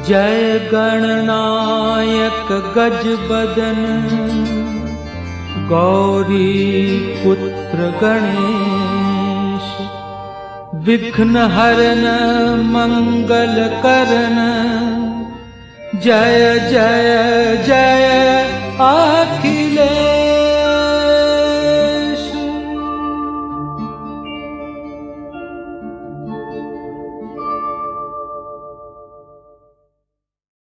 जय गणनायक गजबदन गौरी पुत्र गणेश। विघ्न हरन मंगल करन जय जय जय